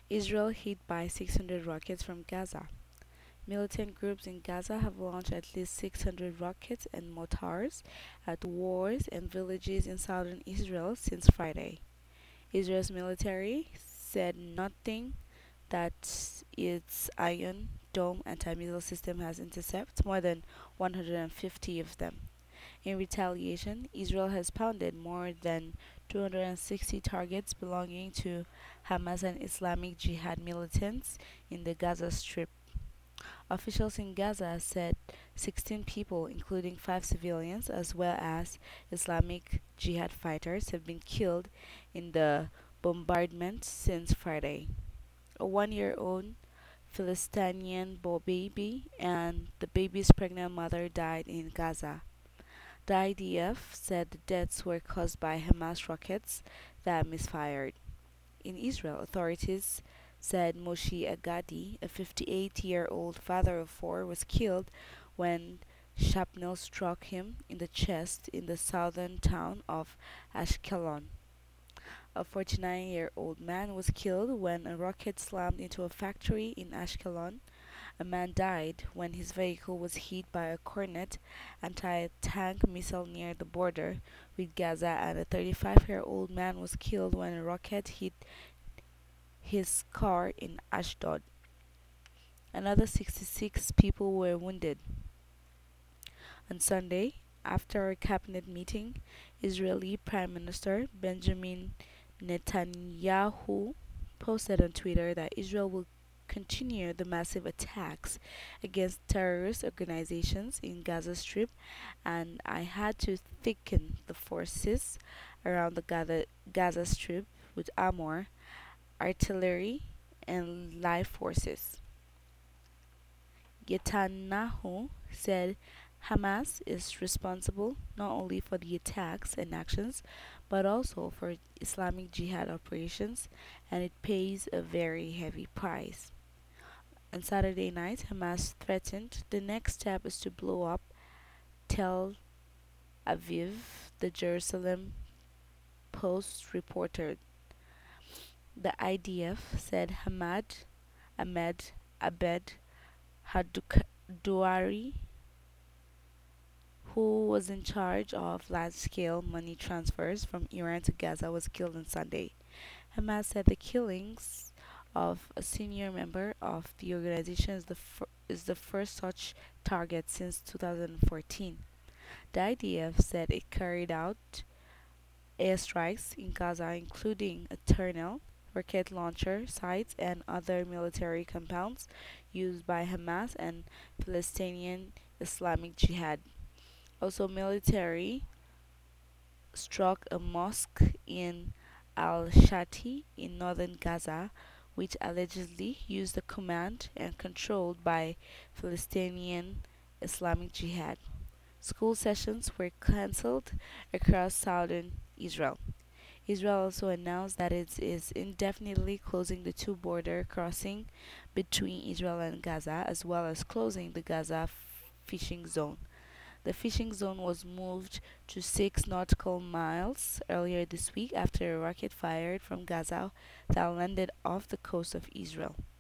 Israel hit by 600 rockets from Gaza. Militant groups in Gaza have launched at least 600 rockets and mortars at wards and villages in southern Israel since Friday. Israel's military said nothing that its Iron Dome anti-missile system has intercepted more than 150 of them. In retaliation, Israel has pounded more than 260 targets belonging to Hamas and Islamic Jihad militants in the Gaza Strip. Officials in Gaza said 16 people, including 5 civilians as well as Islamic Jihad fighters, have been killed in the bombardment since Friday. A 1-year-old Palestinian baby and the baby's pregnant mother died in Gaza. The IDF said the deaths were caused by Hamas rockets that misfired. In Israel, authorities said Moshe Agadi, a 58-year-old father of four, was killed when shrapnel struck him in the chest in the southern town of Ashkelon. A 49-year-old man was killed when a rocket slammed into a factory in Ashkelon. A man died when his vehicle was hit by a Kornet anti-tank missile near the border with Gaza, and a 35-year-old man was killed when a rocket hit his car in Ashdod. Another 66 people were wounded. On Sunday, after a cabinet meeting, Israeli Prime Minister Benjamin Netanyahu posted on Twitter that Israel will continue the massive attacks against terrorist organizations in Gaza Strip, and I had to thicken the forces around the Gaza Strip with armor, artillery, and live forces. Netanyahu said Hamas is responsible not only for the attacks and actions but also for Islamic Jihad operations, and it pays a very heavy price. On Saturday night, Hamas threatened the next step is to blow up Tel Aviv, the Jerusalem Post reported. The IDF said Ahmed Abed Hadouari, who was in charge of large-scale money transfers from Iran to Gaza, was killed on Sunday. Hamas said the killings of a senior member of the organization is the first such target since 2014. The IDF said it carried out airstrikes in Gaza, including a tunnel, rocket launcher sites, and other military compounds used by Hamas and Palestinian Islamic Jihad. Also, military struck a mosque in al-Shati in northern Gaza, which allegedly used the command and controlled by Palestinian Islamic Jihad. School sessions were cancelled across southern Israel. Israel also announced that it is indefinitely closing the two border crossing between Israel and Gaza, as well as closing the Gaza fishing zone. The fishing zone was moved to 6 nautical miles earlier this week after a rocket fired from Gaza that landed off the coast of Israel.